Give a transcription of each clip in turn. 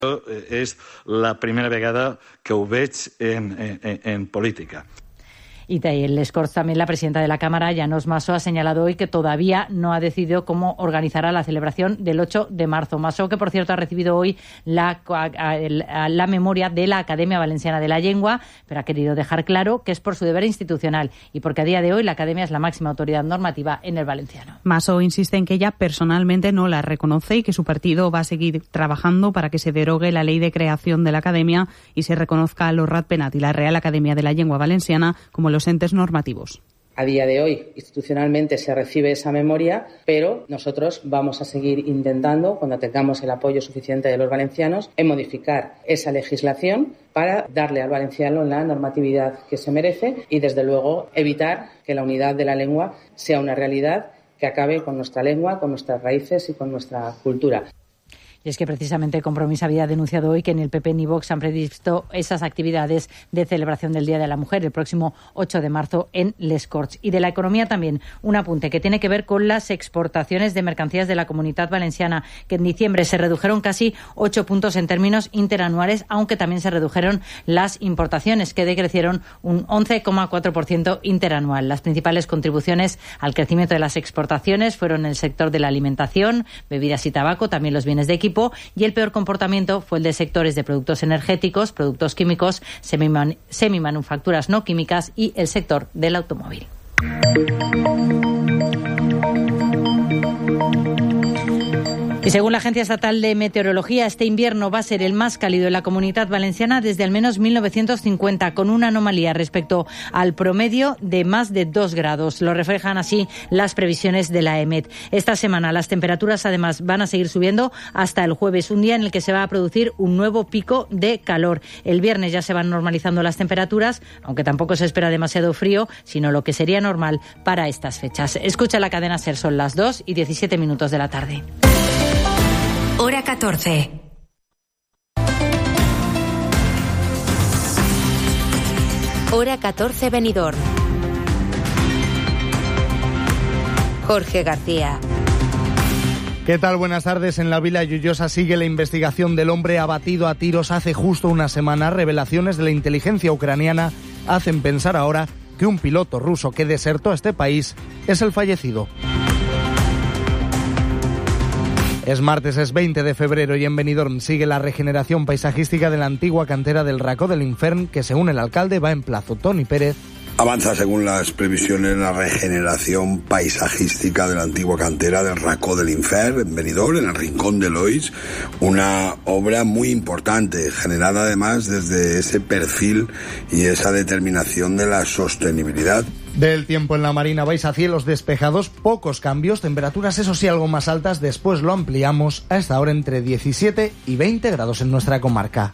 És la primera vegada que ho veig en política. Y en Les Corts también la presidenta de la Cámara, Llanos Maso, ha señalado hoy que todavía no ha decidido cómo organizará la celebración del 8 de marzo. Maso, que por cierto ha recibido hoy la memoria de la Academia Valenciana de la Lengua, pero ha querido dejar claro que es por su deber institucional y porque a día de hoy la Academia es la máxima autoridad normativa en el valenciano. Maso insiste en que ella personalmente no la reconoce y que su partido va a seguir trabajando para que se derogue la ley de creación de la Academia y se reconozca a l'Honrat Penat y la Real Academia de la Lengua Valenciana como los entes normativos. A día de hoy, institucionalmente se recibe esa memoria, pero nosotros vamos a seguir intentando, cuando tengamos el apoyo suficiente de los valencianos, en modificar esa legislación para darle al valenciano la normatividad que se merece y, desde luego, evitar que la unidad de la lengua sea una realidad que acabe con nuestra lengua, con nuestras raíces y con nuestra cultura. Y es que precisamente Compromís había denunciado hoy que ni el PP ni Vox han previsto esas actividades de celebración del Día de la Mujer el próximo 8 de marzo en Les Corts. Y de la economía también un apunte que tiene que ver con las exportaciones de mercancías de la Comunitat Valenciana, que en diciembre se redujeron casi 8 puntos en términos interanuales, aunque también se redujeron las importaciones, que decrecieron un 11,4% interanual. Las principales contribuciones al crecimiento de las exportaciones fueron el sector de la alimentación, bebidas y tabaco, también los bienes de equipo, y el peor comportamiento fue el de sectores de productos energéticos, productos químicos, semimanufacturas no químicas y el sector del automóvil. Y según la Agencia Estatal de Meteorología, este invierno va a ser el más cálido en la Comunitat Valenciana desde al menos 1950, con una anomalía respecto al promedio de más de 2 grados. Lo reflejan así las previsiones de la EMET. Esta semana las temperaturas además van a seguir subiendo hasta el jueves, un día en el que se va a producir un nuevo pico de calor. El viernes ya se van normalizando las temperaturas, aunque tampoco se espera demasiado frío, sino lo que sería normal para estas fechas. Escucha la cadena SER, son las 2:17 de la tarde. Hora 14. Hora 14 Benidorm. Jorge García. ¿Qué tal? Buenas tardes. En la Vila Lloyosa sigue la investigación del hombre abatido a tiros hace justo una semana. Revelaciones de la inteligencia ucraniana hacen pensar ahora que un piloto ruso que desertó a este país es el fallecido. Es martes, es 20 de febrero y en Benidorm sigue la regeneración paisajística de la antigua cantera del Racó de l'Infern, que según el alcalde va en plazo. Toni Pérez. Avanza según las previsiones la regeneración paisajística de la antigua cantera del Racó de l'Infern en Benidorm, en el Rincón de Lois, una obra muy importante, generada además desde ese perfil y esa determinación de la sostenibilidad. Del tiempo en la Marina vais a cielos despejados, pocos cambios, temperaturas eso sí algo más altas, después lo ampliamos a esta hora entre 17 y 20 grados en nuestra comarca.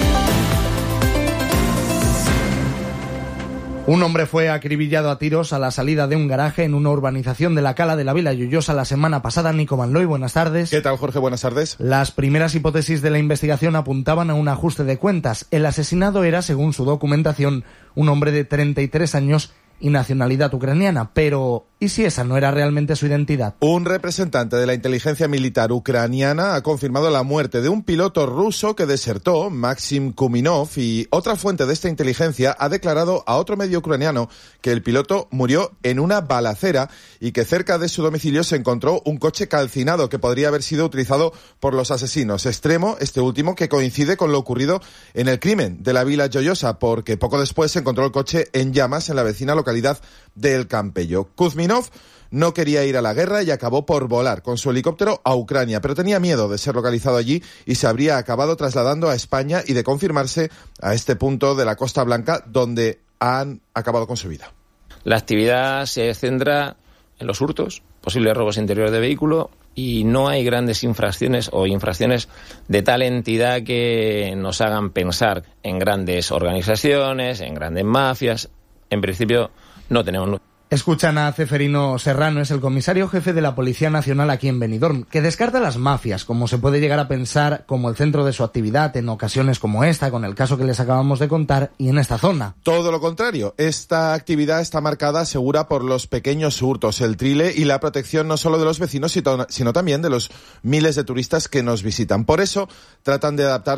Un hombre fue acribillado a tiros a la salida de un garaje en una urbanización de la Cala de la Vila Lloyosa la semana pasada. Nico Manloy, buenas tardes. ¿Qué tal, Jorge? Buenas tardes. Las primeras hipótesis de la investigación apuntaban a un ajuste de cuentas. El asesinado era, según su documentación, un hombre de 33 años y nacionalidad ucraniana, pero ¿y si esa no era realmente su identidad? Un representante de la inteligencia militar ucraniana ha confirmado la muerte de un piloto ruso que desertó, Maxim Kuminov, y otra fuente de esta inteligencia ha declarado a otro medio ucraniano que el piloto murió en una balacera y que cerca de su domicilio se encontró un coche calcinado que podría haber sido utilizado por los asesinos. Extremo, este último, que coincide con lo ocurrido en el crimen de la Vila Lloyosa, porque poco después se encontró el coche en llamas en la vecina localidad del Campello. Kuzminov no quería ir a la guerra y acabó por volar con su helicóptero a Ucrania, pero tenía miedo de ser localizado allí y se habría acabado trasladando a España y de confirmarse a este punto de la Costa Blanca donde han acabado con su vida. La actividad se centra en los hurtos, posibles robos interiores de vehículo, y no hay grandes infracciones o infracciones de tal entidad que nos hagan pensar en grandes organizaciones, en grandes mafias. En principio no tenemos Escuchan a Ceferino Serrano, es el comisario jefe de la Policía Nacional aquí en Benidorm, que descarta las mafias, como se puede llegar a pensar, como el centro de su actividad en ocasiones como esta, con el caso que les acabamos de contar, y en esta zona. Todo lo contrario, esta actividad está marcada, asegura, por los pequeños hurtos, el trile y la protección no solo de los vecinos, sino también de los miles de turistas que nos visitan. Por eso tratan de adaptar